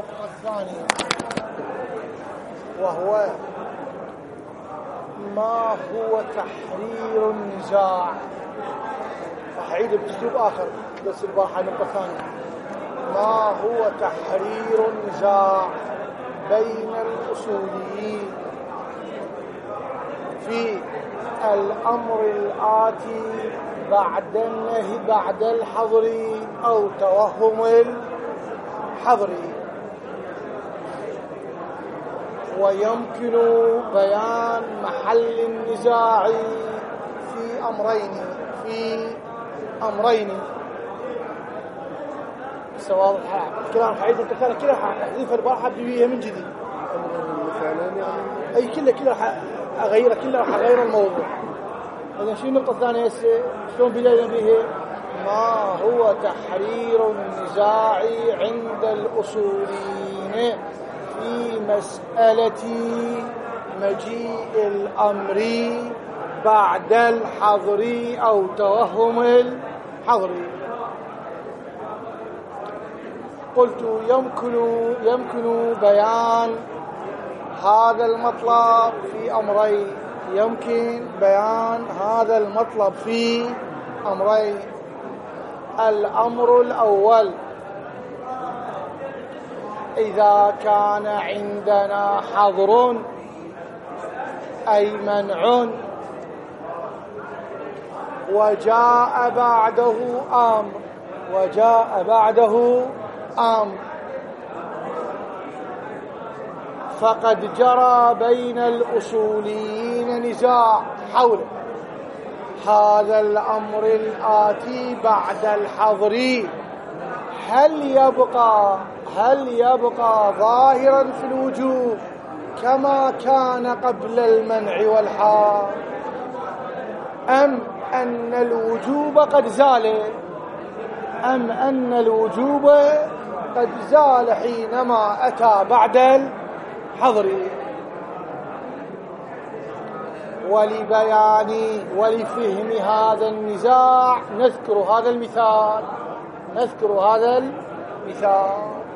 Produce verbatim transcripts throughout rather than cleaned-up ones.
الثاني وهو ما هو تحرير النزاع. راح أعيد بأسلوب آخر بس البارحة نقطة ثانية. ما هو تحرير النزاع بين الأصوليين في الأمر الآتي بعد النهي بعد الحظر أو توهم الحظر، ويمكن بيان محل النزاع في أمرين في أمرين سواء كلام حعيد التكالة كلها حذيفها البارحة بيها من جديد أي كلها كلها أغير كلها راح أغير الموضوع. إذا شو النقطة الثانية شلون بدأنا به؟ ما هو تحرير النزاع عند الأصوليين في مسألة مجيء الأمر بعد الحظر أو توهم الحظر. قلت يمكن يمكن بيان هذا المطلب في أمرين يمكن بيان هذا المطلب في أمرين. الأمر الأول: إذا كان عندنا حظر أي منع وجاء بعده أمر وجاء بعده أمر فقد جرى بين الأصوليين نزاع حول هذا الأمر الآتي بعد الحظر هل يبقى هل يبقى ظاهرا في الوجوب كما كان قبل المنع والحظر، أم أن الوجوب قد زال أم أن الوجوب قد زال حينما أتى بعد الحظر. ولبيان ولفهم هذا النزاع نذكر هذا المثال نذكر هذا المثال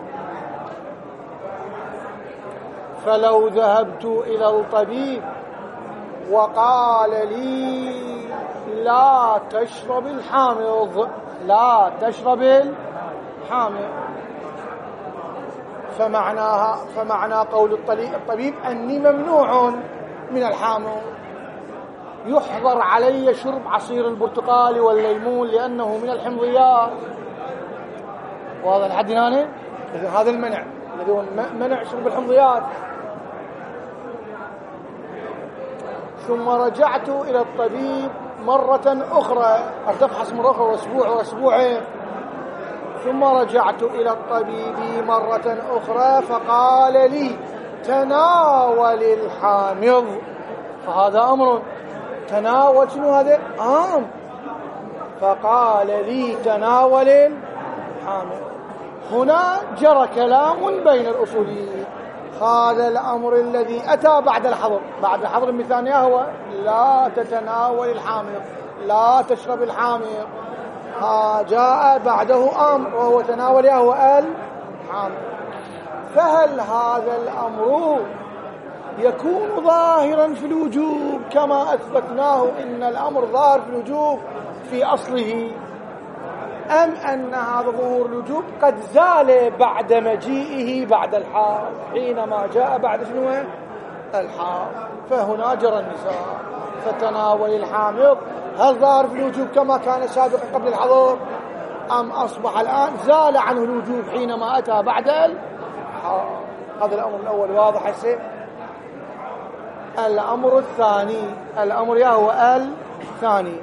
فلو ذهبت إلى الطبيب وقال لي لا تشرب الحامض لا تشرب الحامض فمعناها فمعنى قول الطبيب أني ممنوع من الحامض، يحظر علي شرب عصير البرتقال والليمون لأنه من الحمضيات. واضح لحد هنا؟ إذن هذا المنع الذي هو منع شرب الحمضيات. ثم رجعت إلى الطبيب مرة أخرى أتفحص مرة أخرى وأسبوع وأسبوعين ثم رجعت إلى الطبيب مرة أخرى فقال لي تناول الحامض، فهذا أمر. تناول شنو هذا؟ آم فقال لي تناول الحامض. هنا جرى كلام بين الأصوليين. هذا الأمر الذي أتى بعد الحظر بعد الحظر مثال هو لا تتناول الحامض لا تشرب الحامض، جاء بعده أمر وهو تناول هو الحامض. فهل هذا الأمر يكون ظاهرا في الوجوب كما أثبتناه إن الأمر ظاهر في الوجوب في أصله، أم أن هذا ظهور الوجوب قد زال بعد مجيئه بعد الحال حينما جاء بعد شنو الحال؟ فهنا جرى النزاع. فتناول الحامض هل ظاهر في الوجوب كما كان سابقا قبل الحظر، أم أصبح الآن زال عنه الوجوب حينما أتى بعد الحال؟ هذا الأمر الأول واضح هسه. الأمر الثاني الأمر يا هو الثاني: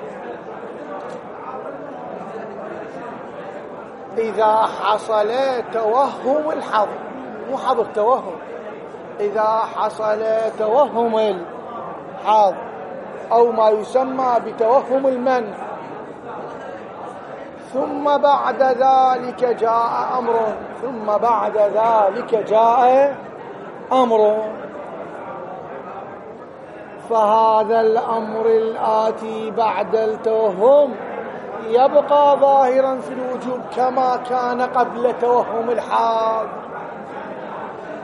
إذا حصل توهم الحظر مو حظر توهم إذا حصل توهم الحظر أو ما يسمى بتوهم المنع ثم بعد ذلك جاء أمر ثم بعد ذلك جاء أمر فهذا الأمر الآتي بعد التوهم يبقى ظاهرا في الوجوب كما كان قبل توهم الحال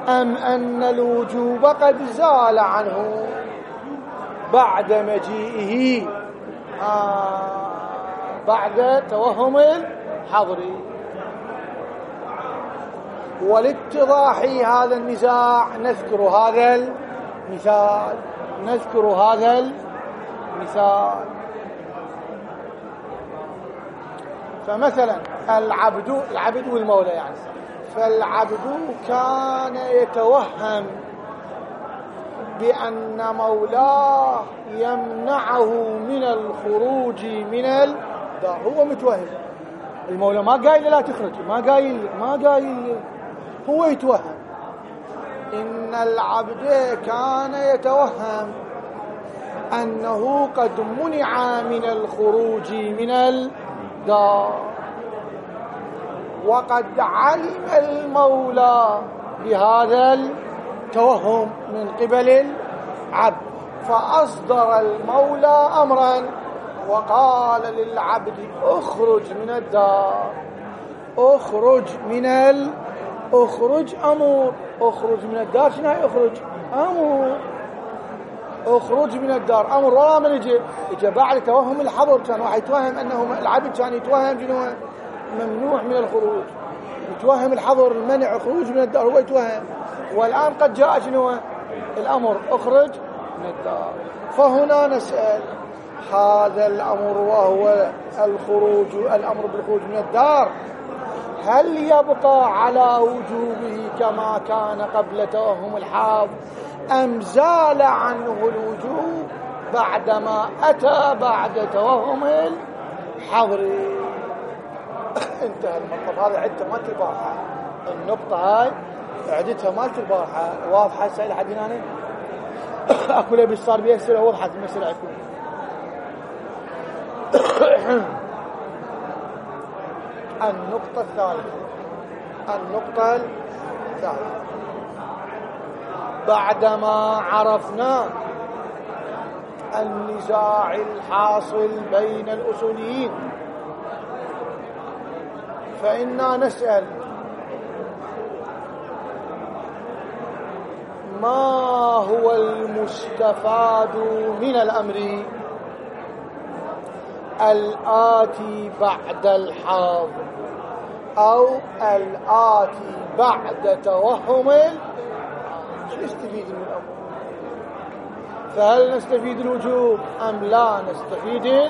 أم أن الوجوب قد زال عنه بعد مجيئه آه بعد توهم الحظر. ولاتضاح هذا النزاع نذكر هذا المثال نذكر هذا المثال فمثلا العبد العبد والمولى يعني فالعبد كان يتوهم بأن مولاه يمنعه من الخروج من الدار. هو متوهم المولى ما قايل لا تخرج ما قايل ما قايل هو يتوهم إن العبد كان يتوهم أنه قد منع من الخروج من الدار وقد علم المولى بهذا التوهم من قبل العبد فأصدر المولى أمرا وقال للعبد اخرج من الدار اخرج من ال اخرج أمور اخرج من الدار. شنو هي اخرج؟ أمور اخرج من الدار أمر. ولا من يجي يجي بعد توهم الحظر كان واحد يتوهم أنه العبد كان يتوهم شنو ممنوع من الخروج يتوهم الحظر المنع خروج من الدار هو يتوهم والآن قد جاء شنو الأمر اخرج من الدار. فهنا نسأل هذا الأمر وهو الخروج الأمر بالخروج من الدار هل يبقى على وجوبه كما كان قبل توهم الحظر أم زال عنه الوجوب بعدما أتى بعد توهم الحظر؟ انتهى المطلب هذا عدته مالت البارحة النقطة هاي عدتها مالت البارحة واضحة. سأل حد هنا أكو لبس صار بيسر وضحت المسألة أكو. النقطة الثالثة النقطة الثالثة بعدما عرفنا النزاع الحاصل بين الأصوليين فإنا نسأل ما هو المستفاد من الأمر الآتي بعد الحاضر أو الآتي بعد توهم شو نستفيد من الأمر؟ فهل نستفيد الوجوب أم لا نستفيد؟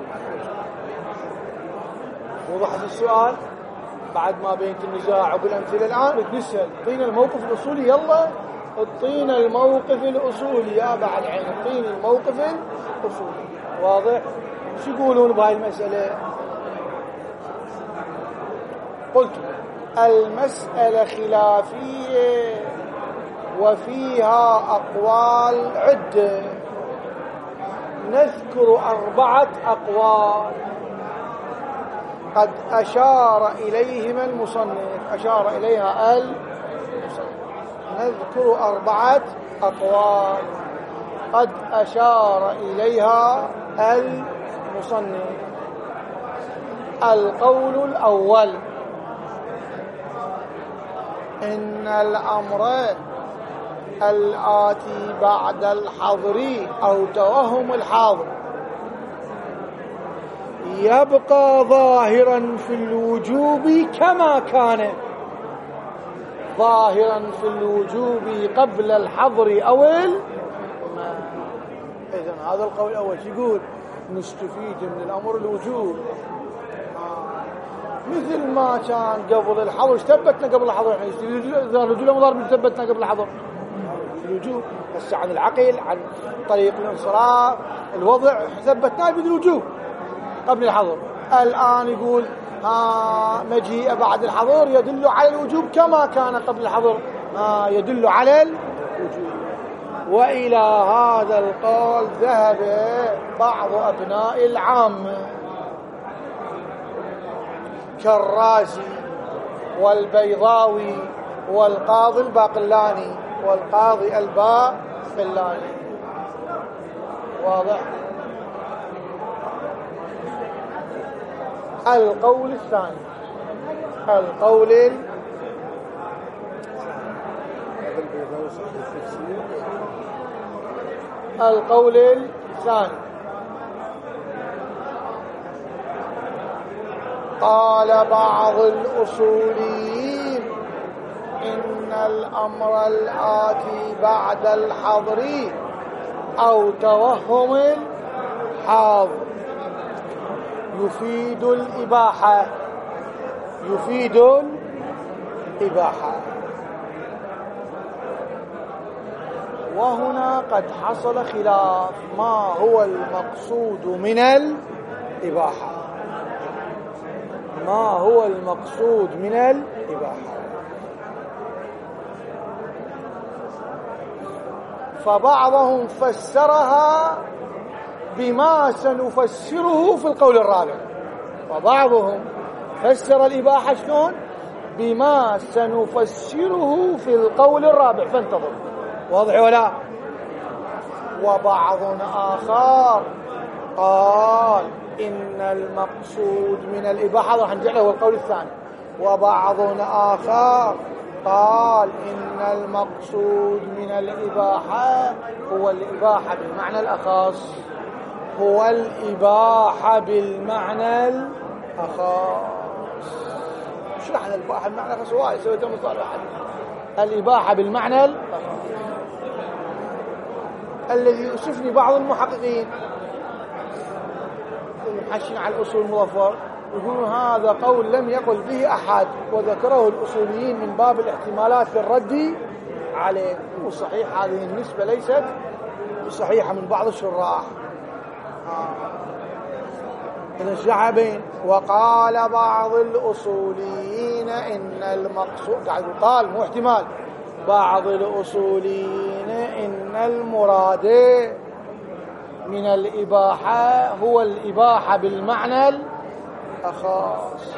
وضحت السؤال بعد ما بينت النزاع وبالأمثلة الآن نسأل اعطينا الموقف الأصولي. يلا اعطينا الموقف الأصولي يا بعد عين اعطينا الموقف الأصولي. واضح؟ شو يقولون بهاي المسألة؟ قلت المسألة خلافية وفيها أقوال عدة نذكر أربعة أقوال قد أشار إليهما المصنف أشار إليها المصنف نذكر أربعة أقوال قد أشار إليها المصنف. القول الأول إن الأمر الآتي بعد الحظر أو توهم الحاضر يبقى ظاهرا في الوجوب كما كان ظاهرا في الوجوب قبل الحظر أو المنع. إذن هذا القول الأول يقول نستفيد من الأمر الوجوب مثل ما كان قبل الحظر. ثبتنا قبل الحظر الرجل مضارب ثبتنا قبل الحظر الوجوب بس عن العقل عن طريق الانصراف الوضع ثبتناه بالوجوب قبل الحظر. الآن يقول ها مجيء بعد الحظر يدل على الوجوب كما كان قبل الحظر ها يدل على الوجوب. وإلى هذا القول ذهب بعض أبناء العامة كالرازي والبيضاوي والقاضي الباقلاني والقاضي الباقلاني. واضح؟ القول الثاني القول القول الثاني قال بعض الأصوليين إن الأمر الآتي بعد الحظر أو توهم الحاضر يفيد الإباحة يفيد الإباحة. وهنا قد حصل خلاف ما هو المقصود من الإباحة ما هو المقصود من الإباحة. فبعضهم فسرها بما سنفسره في القول الرابع. فبعضهم فسر الإباحة شلون؟ بما سنفسره في القول الرابع، فانتظر. واضح ولا؟ وبعض آخر قال إن المقصود من الإباحة، راح نرجع له القول الثاني. وبعض آخر قال إن المقصود من الإباحة هو الإباحة بالمعنى الأخص هو الإباحة بالمعنى الأخص. شرحنا الإباحة بالمعنى الأخص وايد، سويت مصطلح الإباحة بالمعنى الأخص الذي يوصفني بعض المحققين المحشين على الأصول المظفر يقولون هذا قول لم يقل به أحد، وذكره الأصوليين من باب الاحتمالات في الرد عليه. وصحيح هذه النسبة ليست صحيحة من بعض الشراح. نشرحها بين وقال بعض الأصوليين إن المقصود قال مو احتمال بعض الأصوليين إن المراد من الإباحة هو الإباحة بالمعنى الأخص.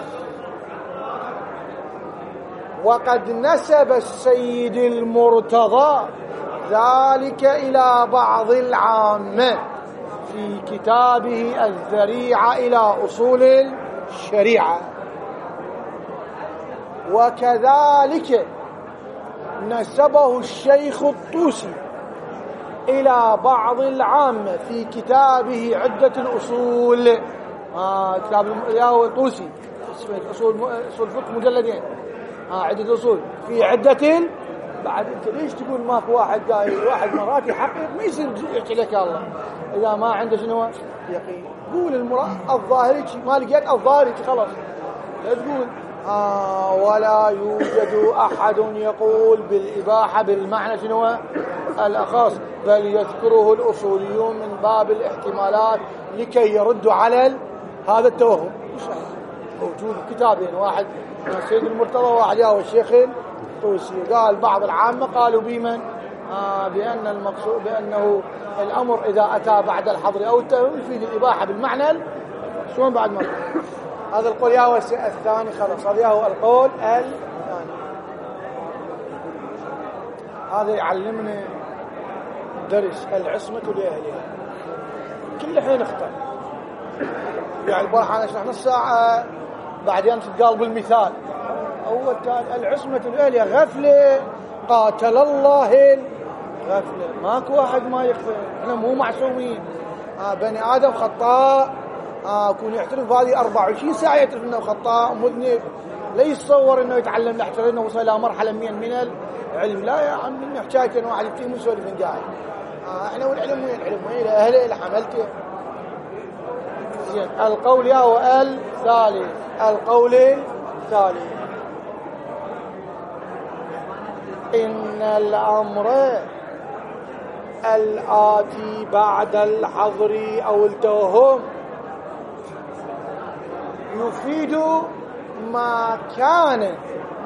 وقد نسب السيد المرتضى ذلك إلى بعض العامة في كتابه الذريعة إلى أصول الشريعة. وكذلك نسبه الشيخ الطوسي إلى بعض العامة في كتابه عدة الأصول. آه كتاب الطوسي أصول أصول فقه مجلدين، آه عدة الأصول في عدة. بعد أنت ليش تقول ماكو واحد قايل؟ واحد مرات يحقق ما يصير يحكي لك الله إذا ما عنده شنو يقين. قول المراد الظاهري ما لقيت الظاهري خلاص لا تقول. آه ولا يوجد أحد يقول بالإباحة بالمعنى شنو الأخص، بل يذكره الأصوليون من باب الاحتمالات لكي يردوا على هذا التوهم. موجود كتابين، واحد السيد المرتضى وواحد ياهو الشيخ الطوسي. قال بعض العامة قالوا بمن آه بأن المقصود بأنه الأمر إذا أتى بعد الحظر أو التوهم يفيد الإباحة بالمعنى شلون بعد ما هذا القول ياهو الثاني. خلاص هذا ياهو القول الثاني. هذا يعلمنا درس العصمة لأهلها. كل حين اختار يعني البارحة نشرح نص ساعة بعدين تتقال بالمثال. أول تالي العصمة لأهلها غفلة قاتل الله الغفلة. ماكو واحد ما يغفل، احنا مو معصومين. آه بني آدم خطاء، آه كون يحترف هذه أربعة وعشرين ساعة يعترف انه خطاء مذنب. لا يتصور انه يتعلم لحتى انه وصل الى مرحلة من من العلم. لا يا عمي حكاية واحد يبتدي مسولف من قاعد. آه احنا والعلم وين العلم وين اهله اللي حملته. زين القول يا هو الثالث. القول الثالث إن الأمر الآتي بعد الحظر أو التوهم يفيد ما كان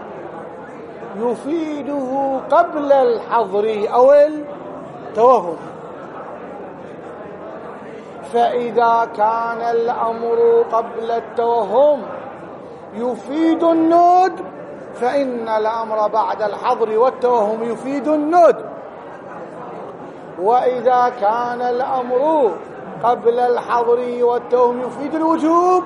يفيده قبل الحظر أو التوهم. فإذا كان الأمر قبل التوهم يفيد الند فإن الأمر بعد الحظر والتوهم يفيد الند. وإذا كان الأمر قبل الحظر والتوهم يفيد الوجوب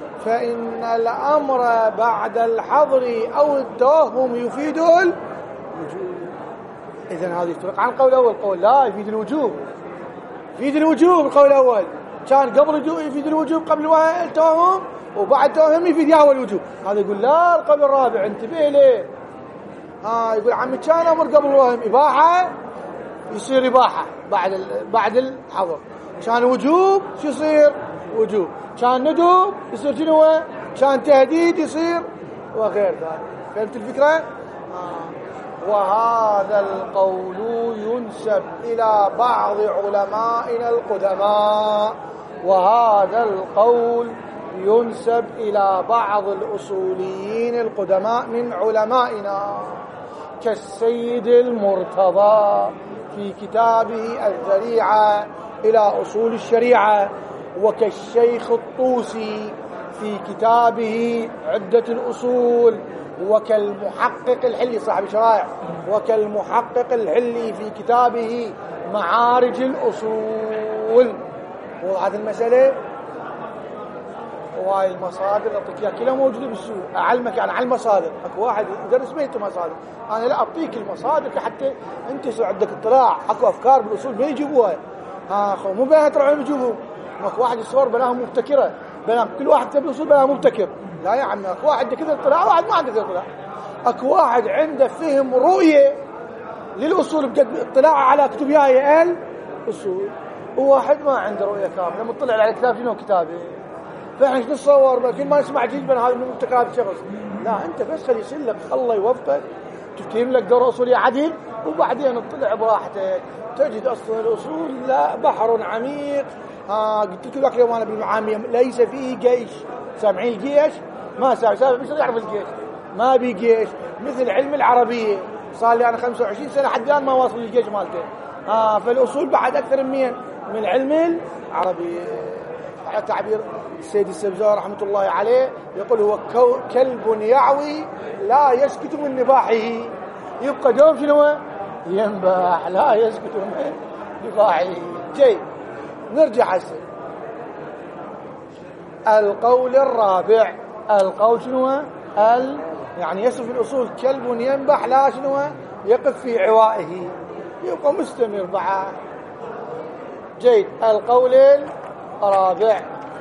فإن الأمر بعد الحظر أو التوهم يفيد وجوب. إذن هذه يفترق عن القول الأول. القول لا يفيد الوجوب، يفيد الوجوب القول الأول. كان قبل يفيد الوجوب قبل التوهم، وبعد التوهم يفيد ياهو الوجوب. هذا يقول لا القول الرابع انتبه ليه. ها يقول عمي كان أمر قبل الوهم إباحة يصير إباحة بعد ال... بعد الحظر. كان وجوب شو يصير وجوب، كان ندب يصير شنو، كان تهديد يصير وغير ذلك. فهمت الفكرة؟ آه. وهذا القول ينسب إلى بعض علمائنا القدماء، وهذا القول ينسب إلى بعض الأصوليين القدماء من علمائنا كالسيد المرتضى في كتابه الذريعة إلى أصول الشريعة، وكالشيخ الطوسي في كتابه عدة الأصول، وكالمحقق الحلي صاحب شرائع، وكالمحقق الحلي في كتابه معارج الأصول. وهذه المسألة وهاي المصادر أعطيك إياها كلها موجودة بالسوق. أعلمك يعني على المصادر. أكو واحد يدرس بيته مصادر، أنا لا أعطيك المصادر حتى أنت يصير عندك اطلاع. أكو أفكار بالأصول ما يجيبوها، ها خو مو بيها تروحون يجيبوا. أكو واحد يصور بلاهم مبتكرة، بلاهم كل واحد في الأصول بلاهم مبتكر. لا يا عمي، أكو واحد عنده كذا اطلاع وواحد ما عنده كذا اطلاع. أكو واحد عنده فهم رؤية للأصول بجد اطلاع على كتب ياي الأصول، وواحد ما عنده رؤية كاملة مطلع على كتاب شنو كتابه. فاحنا ايش نتصور لكن ما نسمع جيبا هذا من مبتكرات الشخص. لا انت بس خلي يصير لك الله يوفقك تتم لك دور اصولي عدل، وبعدين تطلع براحتك تجد اصلا الاصول لا بحر عميق. ها قلت لك اليوم انا بالمعاميه ليس فيه جيش. سامعين الجيش؟ ما سامع سامع مش يعرف الجيش، ما بي جيش. مثل علم العربيه صار لي انا خمسة وعشرين سنه حد الان ما واصل للجيش مالته. ها فالاصول بعد اكثر من مين من علم العربيه. على تعبير السيد السبزار رحمة الله عليه يقول هو كلب يعوي لا يسكت من نباحه، يبقى دوم شنو ينباح لا يسكت من نباحه. جيد، نرجع هسه القول الرابع. القول شنو ال يعني يصف الأصول كلب ينبح لا شنو يقف في عوائه، يبقى مستمر بعد. جيد، القول الرابع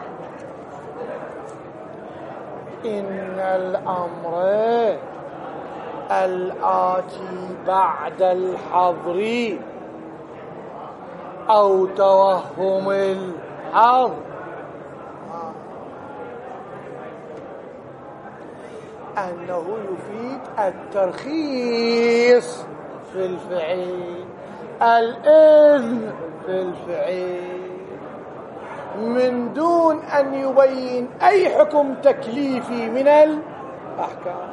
إن الأمر الآتي بعد الحظر أو توهم الحظر أنه يفيد الترخيص في الفعل، الإذن في الفعل، من دون أن يبين أي حكم تكليفي من الأحكام.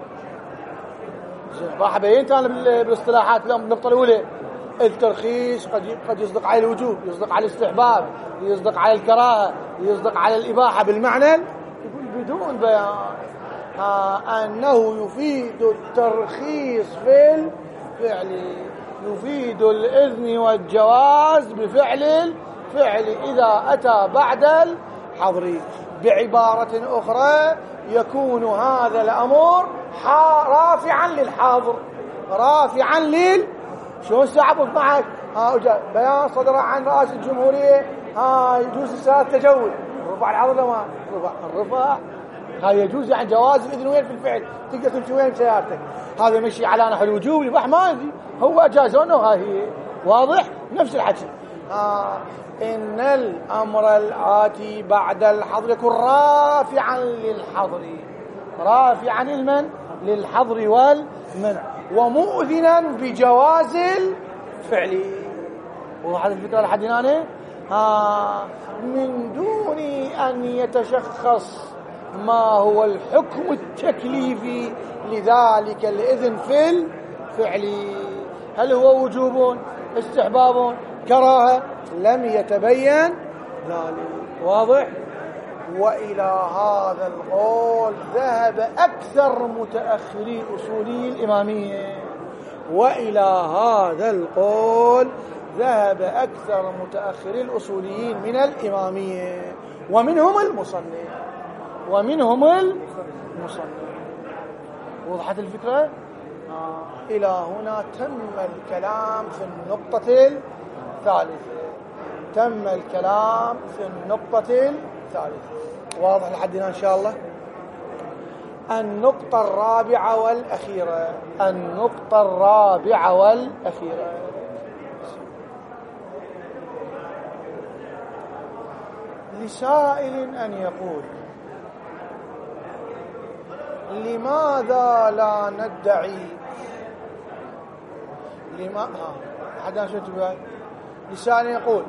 راح بينت أنا بالاصطلاحات النقطة الأولى. الترخيص قد قد يصدق على الوجوب، يصدق على الاستحباب، يصدق على الكراهة، يصدق على الإباحة بالمعنى، يقول بدون بيان آه أنه يفيد الترخيص في الفعل، يفيد الإذن والجواز بفعل الفعل إذا أتى بعد الحظر. بعبارة أخرى يكون هذا الأمر رافعا للحظر، رافعا لل شلون ساعبط معك ها بيان صدر عن رئاسة الجمهورية ها يجوز الصلاة التجول، رفع الحظر لما رفع الرفع هاي يجوز يعني جواز الإذن وين في الفعل، تقدر تمشي وين بسيارتك. هذا مشي على نحو الوجوب الإباحة ما يجي، هو أجازونه هاي هي واضح نفس الحكي. آه إن الأمر الآتي بعد الحظر يكون رافعا للحظر، رافعا المن للحظر والمنع، ومؤذنا بجواز الفعل. وهذا الفكرة لحد هنا آه من دون أن يتشخص ما هو الحكم التكليفي لذلك الإذن في الفعل، هل هو وجوب استحباب كراهة، لم يتبين ذلك. واضح؟ وإلى هذا القول ذهب أكثر متأخري أصولي الإمامية، وإلى هذا القول ذهب أكثر متأخري الأصوليين من الإمامية، ومنهم المصنف ومنهم المصنف. وضحت الفكرة؟ آه. إلى هنا تم الكلام في النقطة الثالثة. تم الكلام في النقطة الثالثة. واضح لحد هنا إن شاء الله؟ النقطة الرابعة والأخيرة. النقطة الرابعة والأخيرة. لسائل أن يقول: لماذا لا ندعي لما ها حدا شو تبغى؟ لسائل يقول: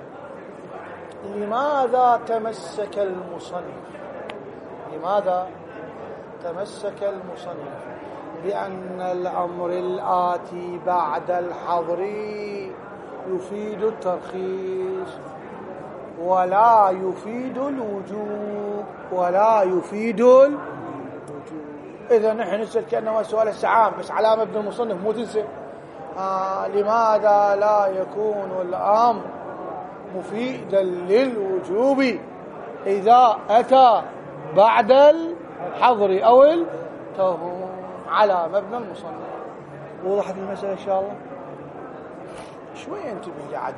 لماذا تمسك المصنف لماذا تمسك المصنف بأن الأمر الآتي بعد الحظر يفيد الترخيص ولا يفيد الوجوب ولا يفيد الوجوب؟ إذا نحن نسأل كأنه سؤال السعام بس على مبنى المصنف، مو تنسى. آه لماذا لا يكون الأمر مفيدا للوجوب إذا أتى بعد الحظر أو التوهم على مبنى المصنف؟ وضحت المسألة إن شاء الله؟ شوي انتبه لعدل.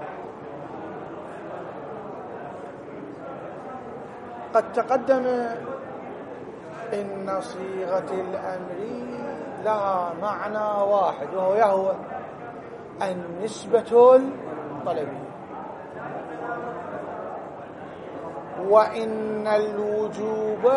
قد تقدم إن صيغة الأمر لها معنى واحد وهو يهوى النسبة الطلبية، وإن الوجوب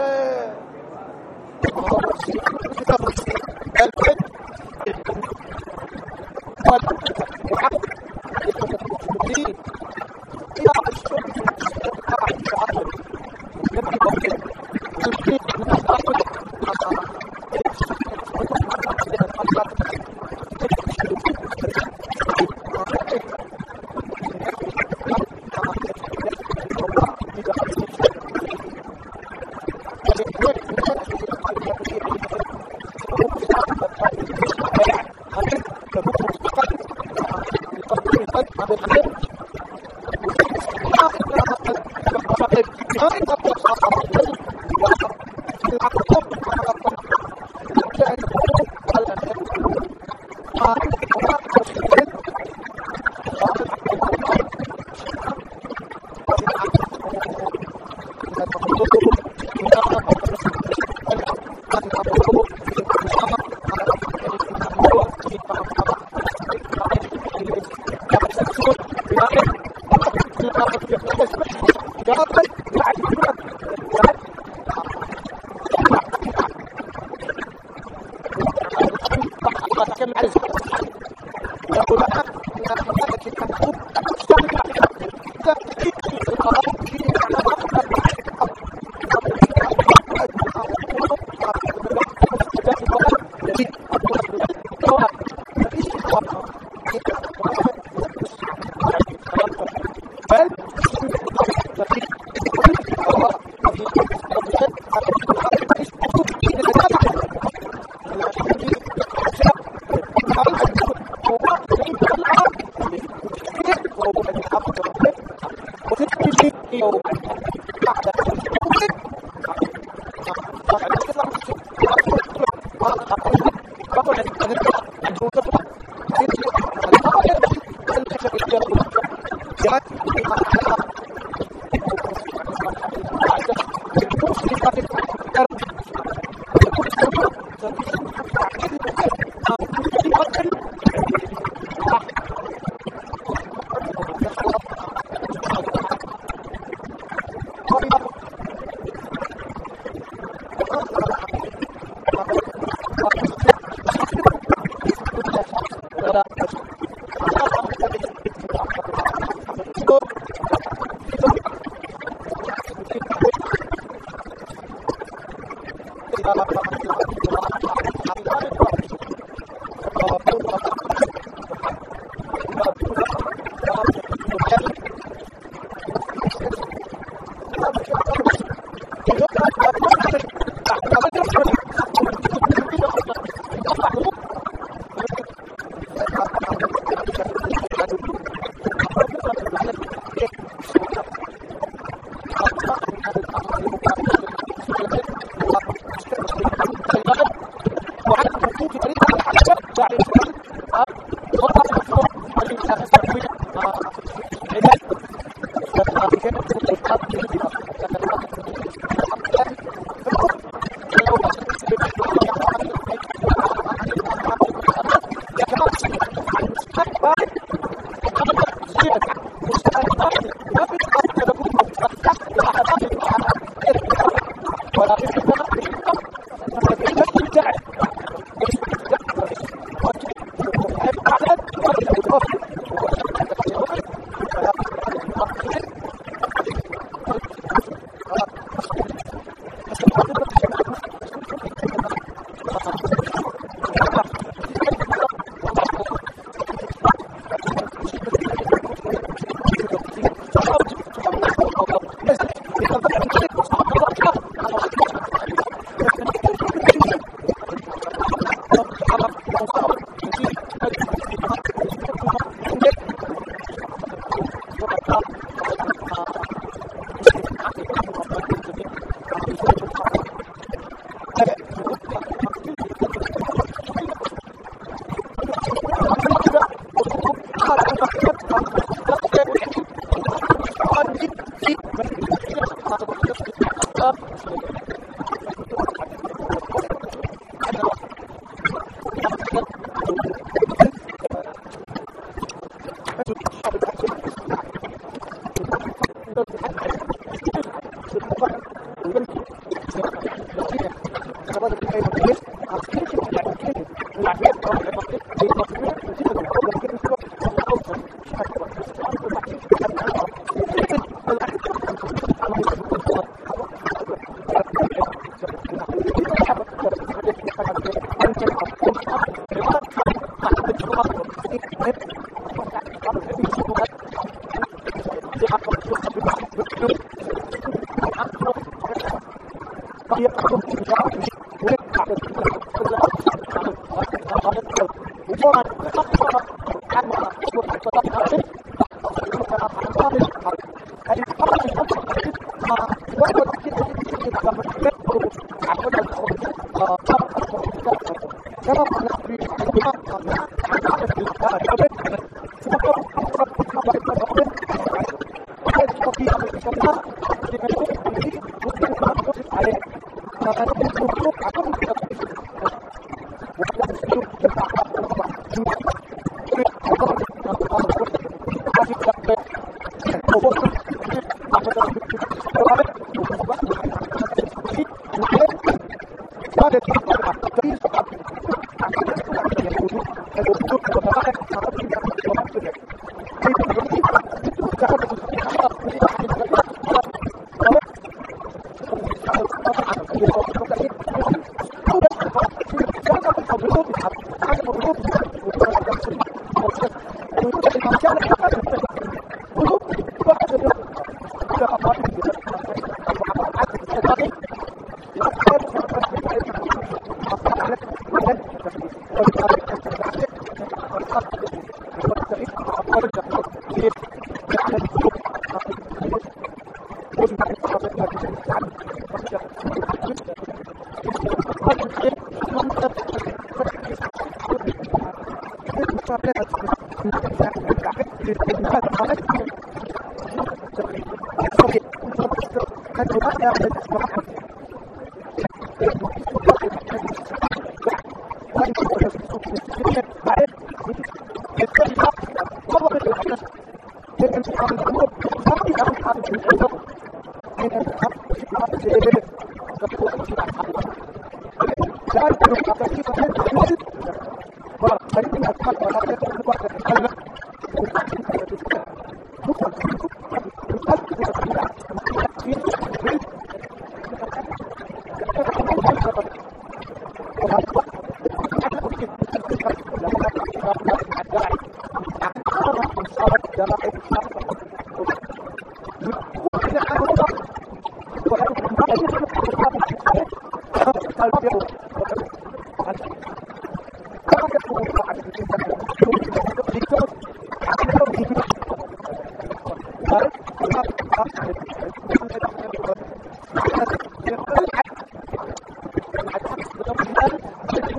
Thank you.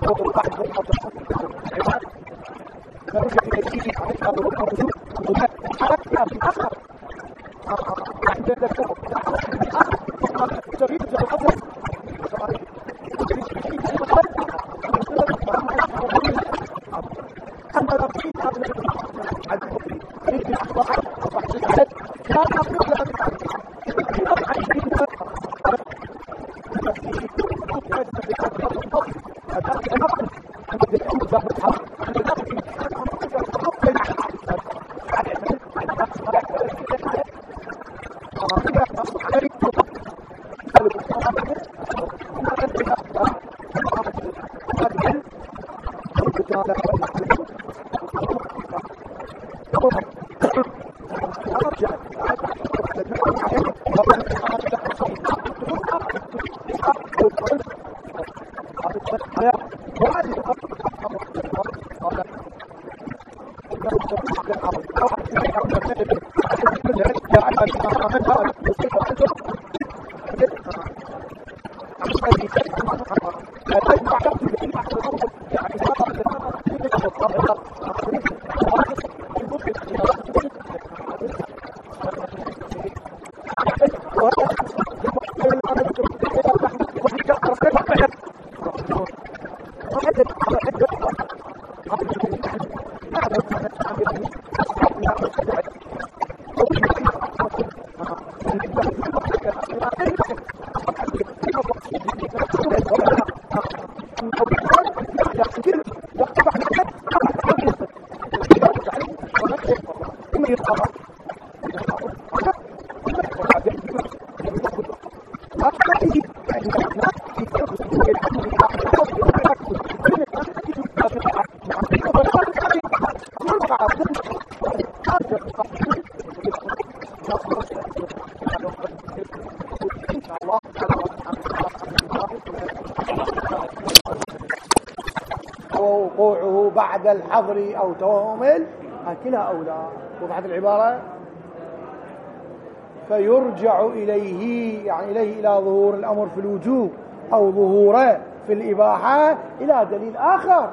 ووقوعه بعد الحظر أو توهم كلها أولى. وضحت العبارة. فيرجع إليه يعني إليه إلى ظهور الأمر في الوجوب أو ظهوره في الإباحة إلى دليل آخر.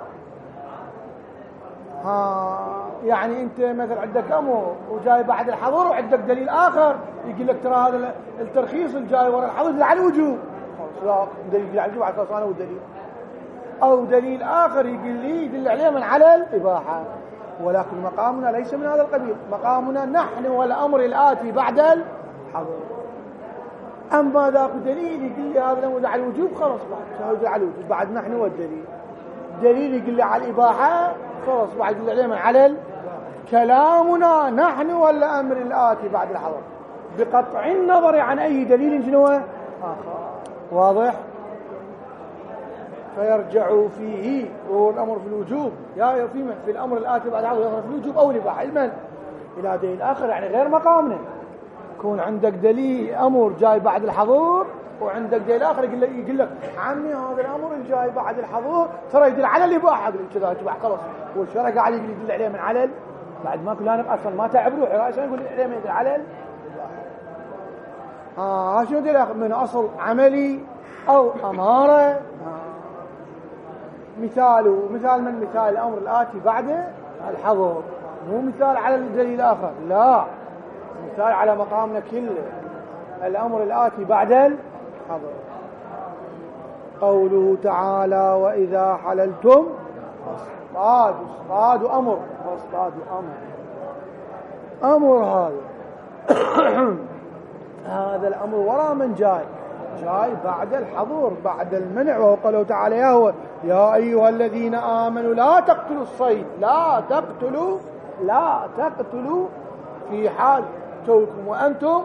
ها يعني أنت مثلا عندك أمر وجاي بعد الحظر وعندك دليل آخر يقول لك ترى هذا الترخيص الجاي وراء الحظر يدل على الوجوب. لا دليل على الوجوب على أساس أنا ودليل أو دليل آخر يقول لي يدل عليه من على الإباحة. ولكن مقامنا ليس من هذا القبيل. مقامنا نحن والأمر الآتي بعد الحظر. أما ذاك دليل يقول لي هذا الأمر على الوجوب خلاص بعد على الوجوب بعد نحن والدليل. دليل يقول لي على الإباحة خلاص بعد يدل عليه من على كلامنا نحن ولا أمر الآتي بعد الحظر بقطع النظر عن أي دليل جنوه آخر. واضح؟ فيرجع فيه وهو الأمر في الوجوب يا في في الأمر الآتي بعد الحظر يظهر في الوجوب أو الإباحة علما إلى دليل آخر يعني غير مقامنا. يكون عندك دليل أمر جاي بعد الحظور وعندك دليل آخر يقول لك يقول لك عمي هذا الأمر الجاي بعد الحظور ترى يدل على الإباحة كذا تبع خلاص. والشرع قاعد يدل عليه من علل بعد ما كلنا أصلا ما تعبروا عشان يقول عليه من يدل علل. آه شو دليل من أصل عملي أو أمارة. آه. مثاله مثال من مثال الأمر الآتي بعد الحظر مو مثال على الدليل الآخر لا مثال على مقامنا كله الأمر الآتي بعد الحظر. قوله تعالى وإذا حللتم فاصطادوا اصطادوا أمر فاصطادوا أمر أمر هذا هذا الأمر وراء من جاي جاي بعد الحظور بعد المنع. وهو قوله تعالى يا هو يا أيها الذين آمنوا لا تقتلوا الصيد لا تقتلوا لا تقتلوا في حال توكم وأنتم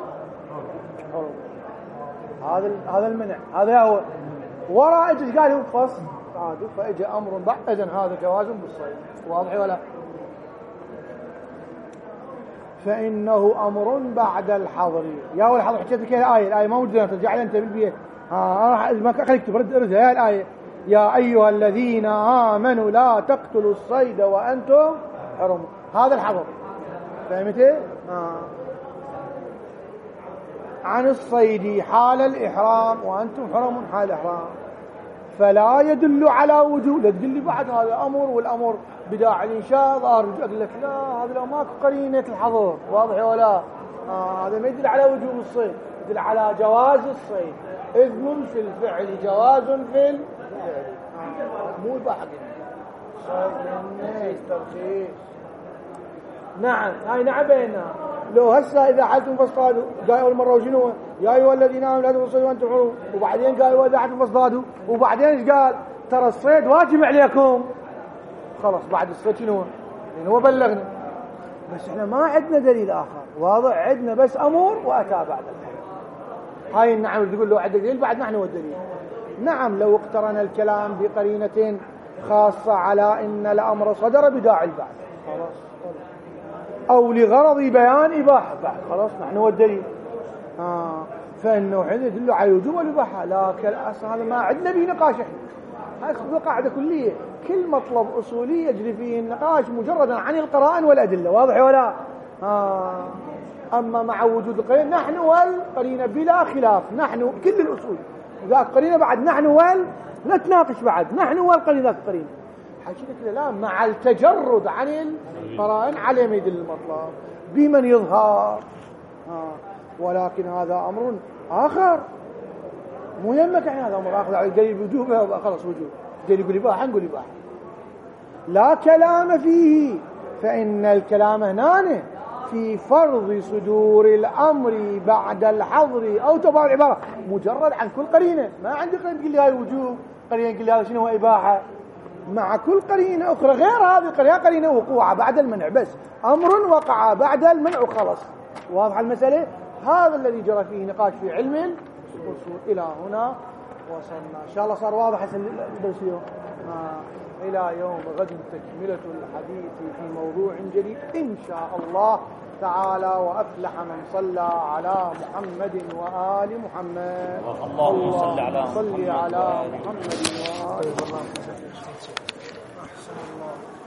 هذا هذا المنع هذا هو وراء ايش قال هو فصل عادوا فاجى امر بعد اذن هذا جواز بالصيد. واضح ولا؟ فانه امر بعد الحظر. يا اول حظر حكيت لك الايه الايه ما موجوده ترجع لي انت بالبيت. ها راح ما خليك تبرد ارد هاي الايه يا ايها الذين امنوا لا تقتلوا الصيد وانتم حرم. هذا الحظر فهمتي؟ ها عن الصيد حال الإحرام وأنتم حرم حال الإحرام. فلا يدل على وجوب. لا تقول لي بعد هذا أمر والأمر بداعي الإنشاء ظاهر وجوب، أقول لك لا هذا لو ماكو قرينة الحظر، واضح ولا؟ آه هذا ما يدل على وجوب الصيد، يدل على جواز الصيد. إذن في الفعل جواز في الفعل، آه. مو بحق صيد للناس ترخيص. نعم هاي نعبينا. لو هسه إذا حلتم فاصطادوا قال أول مرة وشنو؟ يا أيها الذين آمنوا لا تصيدوا وأنتم حرم، وبعدين قال وإذا حلتم فاصطادوا، وبعدين إيش قال؟ ترى الصيد واجب عليكم. خلاص بعد الصيد شنو؟ يعني هو بلغنا، بس إحنا ما عندنا دليل آخر واضح، عندنا بس أمر وأتى بعد الحكم. هاي النعم تقول له عندك دليل بعد نحن والدليل. نعم لو اقترن الكلام بقرينة خاصة على إن الأمر صدر بداعي البعث خلاص، أو لغرض بيان إباحة بعد خلاص نحن والدليل، آه فإنه حين يدل على وجوب والإباحة. لكن الأصل هذا ما عندنا به نقاش. إحنا هذه قاعدة كلية، كل مطلب أصولي يجري فيه النقاش مجردا عن القرائن والأدلة، واضح ولا؟ آه أما مع وجود القرينة نحن والقرينة بلا خلاف، نحن كل الأصول ذاك قرينة بعد نحن وال لا تناقش بعد نحن والقرينة ذاك قرينة. حكينا كده لا مع التجرد عن القرائن على ما يدل المطلب بمن يظهر، آه. ولكن هذا أمر آخر مو يهمك، يعني هذا أمر آخر على دليل وجوب خلاص وجوب، دليل يقول إباحة نقول إباحة لا كلام فيه. فإن الكلام هنا في فرض صدور الأمر بعد الحظر أو تبع العبارة مجرد عن كل قرينة. ما عندي قرينة تقول لي هاي وجوب، قرينة تقول لي هذا شنو هو إباحة، مع كل قرينة أخرى غير هذه القرينة، قرينة وقوع بعد المنع، بس أمر وقع بعد المنع وخلص. واضح المسألة؟ هذا الذي جرى فيه نقاش في علم الأصول. إلى هنا وصلنا إن شاء الله. صار واضح حسن الدرس اليوم. آه. إلى يوم غد تكملة الحديث في موضوع جديد إن شاء الله تعالى. وأفلح من صلى على محمد وآل محمد. اللهم صل على صل على محمد وآل محمد. أحسن الله.